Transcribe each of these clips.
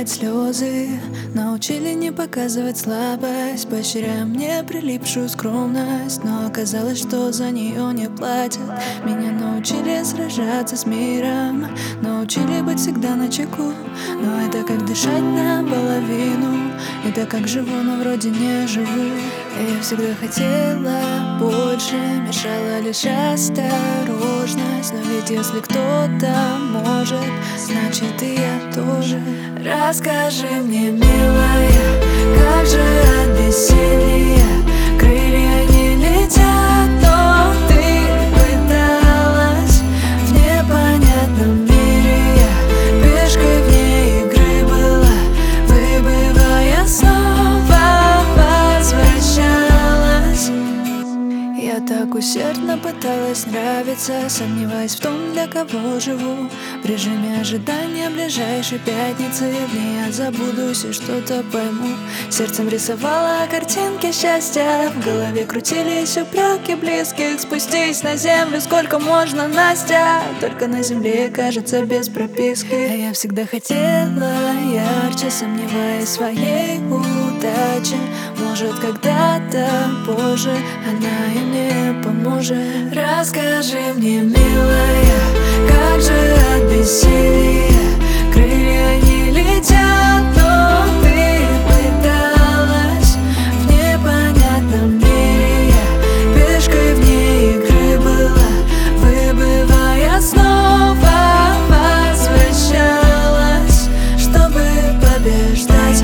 утирать слезы, научили не показывать слабость, поощряя мне прилипшую скромность. Но оказалось, что за нее не платят. Меня научили сражаться с миром, научили быть всегда начеку. Но это как дышать наполовину, это как живу, но вроде не живу. И я всегда хотела больше, мешала лишь осторожность. Но ведь если кто-то может, значит и я тоже. Расскажи мне, милая, как же от бессилия крылья не летят, но ты пыталась в непонятном мире. Я пешкой вне игры была, выбывая снова возвращалась. Я так усердно пыталась нравиться, сомневаясь в том, для кого живу. В режиме ожидания ближайшей пятницы, в ней я забудусь и что-то пойму. Сердцем рисовала картинки счастья, в голове крутились упреки близких. Спустись на землю, сколько можно, Настя? Только на земле, кажется, без прописки. А я всегда хотела ярче, сомневаясь в своей удаче. Может, когда-то позже она и мне поможет. Расскажи мне, милая, как же от бессилия крылья не летят, но ты пыталась в непонятном мире. Я пешкой вне игры была, выбывая снова возвращалась, чтобы побеждать.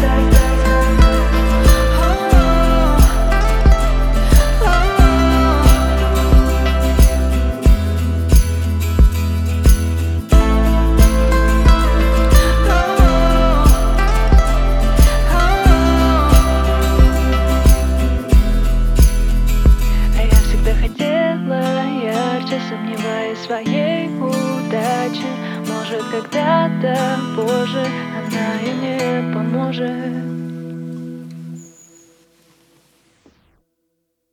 Сомневаясь в своей удаче, может, когда-то позже она и мне поможет.